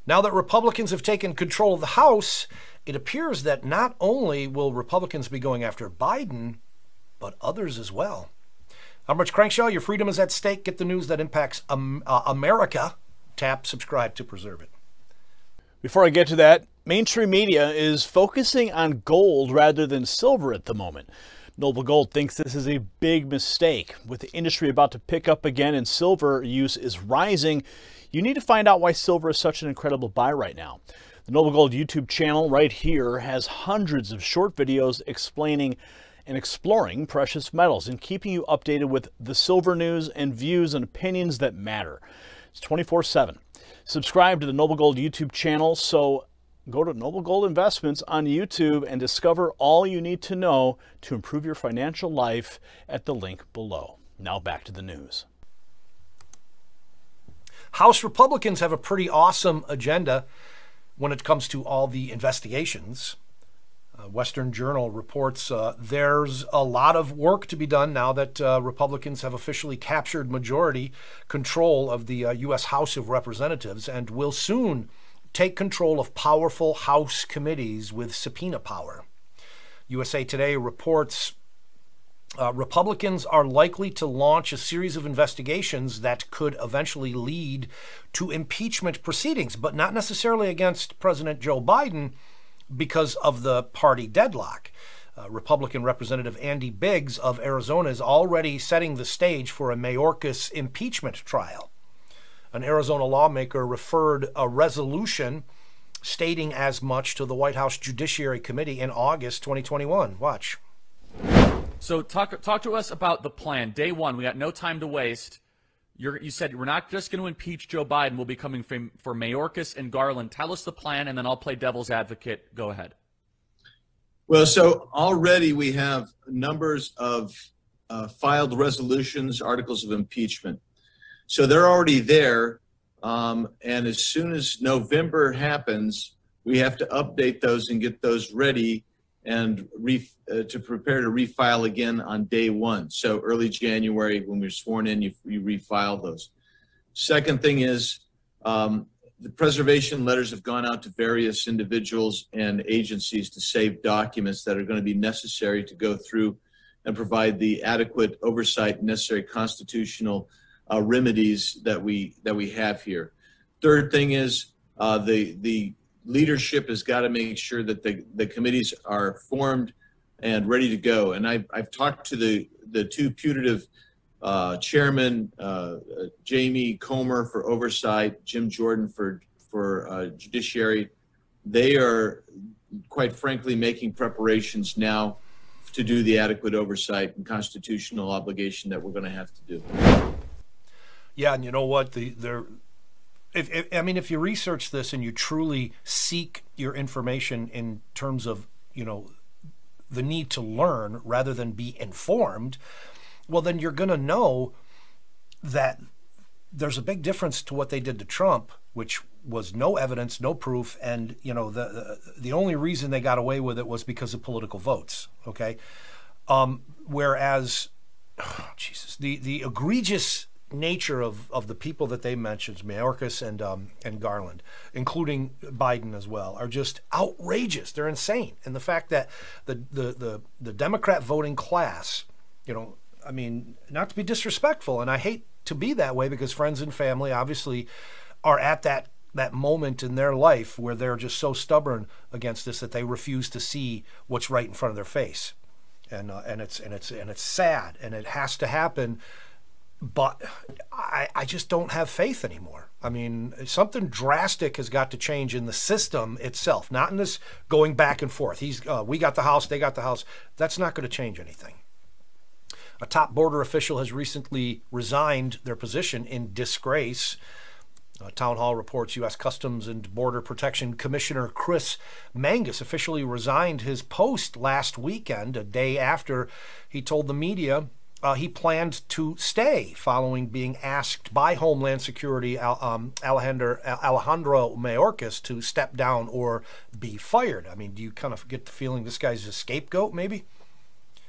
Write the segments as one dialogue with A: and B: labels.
A: Now that Republicans have taken control of the House, it appears that not only will Republicans be going after Biden, but others as well. I'm Rich Crankshaw. Your freedom is at stake. Get the news that impacts America. Tap subscribe to preserve it.
B: Before I get to that, mainstream media is focusing on gold rather than silver at the moment. Noble Gold thinks this is a big mistake. With the industry about to pick up again and silver use is rising, you need to find out why silver is such an incredible buy right now. The Noble Gold YouTube channel right here has hundreds of short videos explaining and exploring precious metals and keeping you updated with the silver news and views and opinions that matter. It's 24/7. Subscribe to the Noble Gold YouTube channel, so go to Noble Gold Investments on YouTube and discover all you need to know to improve your financial life at the link below. Now back to the news.
A: House Republicans have a pretty awesome agenda when it comes to all the investigations. Western Journal reports there's a lot of work to be done now that Republicans have officially captured majority control of the U.S. House of Representatives and will soon take control of powerful House committees with subpoena power. USA Today reports Republicans are likely to launch a series of investigations that could eventually lead to impeachment proceedings, but not necessarily against President Joe Biden, because of the party deadlock. Republican Representative Andy Biggs of Arizona is already setting the stage for a Mayorkas impeachment trial. An Arizona lawmaker referred a resolution stating as much to the White House Judiciary Committee in August 2021. Watch.
C: So talk to us about the plan. Day one, we got no time to waste. You said we're not just going to impeach Joe Biden. We'll be coming for Mayorkas and Garland. Tell us the plan, and then I'll play devil's advocate. Go ahead.
D: Well, so already we have numbers of filed resolutions, articles of impeachment. So they're already there. And as soon as November happens, we have to update those and get those ready and to prepare to refile again on day one. So early January, when we're sworn in, you refile those. Second thing is the preservation letters have gone out to various individuals and agencies to save documents that are going to be necessary to go through and provide the adequate oversight and necessary constitutional remedies that we have here. Third thing is the leadership has got to make sure that the committees are formed and ready to go. And I've talked to the two putative chairmen, Jamie Comer for oversight, Jim Jordan for judiciary. They are, quite frankly, making preparations now to do the adequate oversight and constitutional obligation that we're going to have to do.
A: Yeah, and you know what? If you research this and you truly seek your information in terms of, the need to learn rather than be informed, well, then you're going to know that there's a big difference to what they did to Trump, which was no evidence, no proof, and the only reason they got away with it was because of political votes. Okay, whereas, the egregious nature of the people that they mentioned, Mayorkas and Garland, including Biden as well, are just outrageous. They're insane. And the fact that the Democrat voting class, not to be disrespectful, and I hate to be that way because friends and family obviously are at that moment in their life where they're just so stubborn against this that they refuse to see what's right in front of their face. And it's sad, and it has to happen. But I just don't have faith anymore. Something drastic has got to change in the system itself, not in this going back and forth. We got the House, they got the House. That's not going to change anything. A top border official has recently resigned their position in disgrace. Town Hall reports U.S. Customs and Border Protection Commissioner Chris Mangus officially resigned his post last weekend, a day after he told the media he planned to stay following being asked by Homeland Security Alejandro Mayorkas to step down or be fired. Do you kind of get the feeling this guy's a scapegoat, maybe?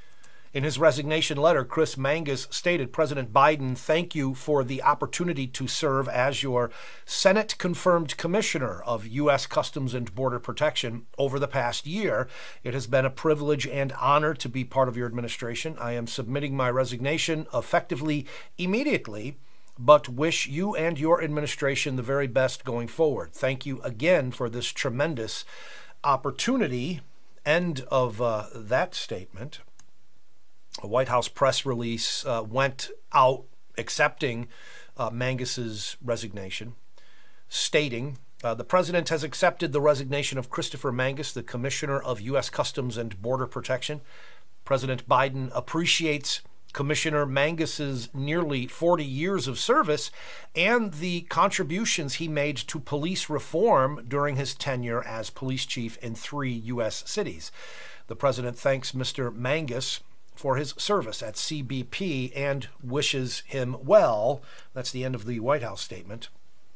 A: In his resignation letter, Chris Mangus stated, President Biden, thank you for the opportunity to serve as your Senate-confirmed Commissioner of U.S. Customs and Border Protection over the past year. It has been a privilege and honor to be part of your administration. I am submitting my resignation effectively immediately, but wish you and your administration the very best going forward. Thank you again for this tremendous opportunity. End of that statement. A White House press release went out accepting Mangus's resignation, stating, the president has accepted the resignation of Christopher Mangus, the Commissioner of U.S. Customs and Border Protection. President Biden appreciates Commissioner Mangus's nearly 40 years of service and the contributions he made to police reform during his tenure as police chief in 3 U.S. cities. The president thanks Mr. Mangus for his service at CBP and wishes him well. That's the end of the White House statement.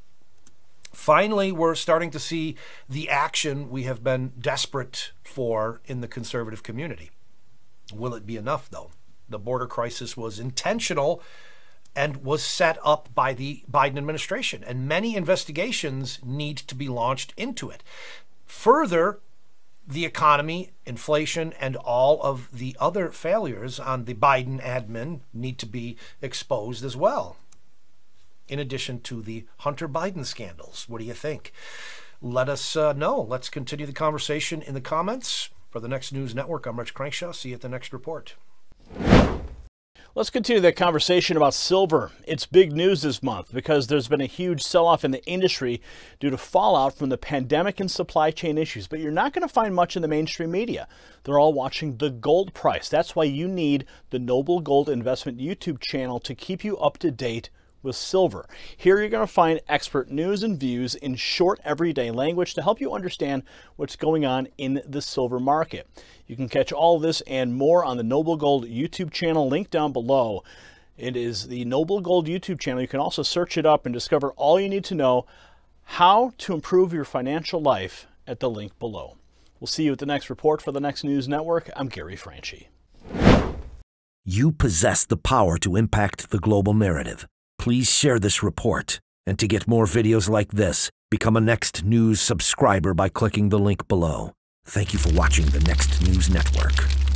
A: Finally, we're starting to see the action we have been desperate for in the conservative community. Will it be enough, though? The border crisis was intentional and was set up by the Biden administration, and many investigations need to be launched into it. Further, the economy, inflation, and all of the other failures on the Biden admin need to be exposed as well, in addition to the Hunter Biden scandals. What do you think? Let us know. Let's continue the conversation in the comments. For the Next News Network, I'm Rich Crankshaw. See you at the next report.
B: Let's continue that conversation about silver. It's big news this month because there's been a huge sell-off in the industry due to fallout from the pandemic and supply chain issues. But you're not going to find much in the mainstream media. They're all watching the gold price. That's why you need the Noble Gold Investment YouTube channel to keep you up to date with silver. Here you're going to find expert news and views in short, everyday language to help you understand what's going on in the silver market. You can catch all of this and more on the Noble Gold YouTube channel, link down below. It is the Noble Gold YouTube channel. You can also search it up and discover all you need to know how to improve your financial life at the link below. We'll see you at the next report for the Next News Network. I'm Gary Franchi.
E: You possess the power to impact the global narrative. Please share this report. And to get more videos like this, become a Next News subscriber by clicking the link below. Thank you for watching the Next News Network.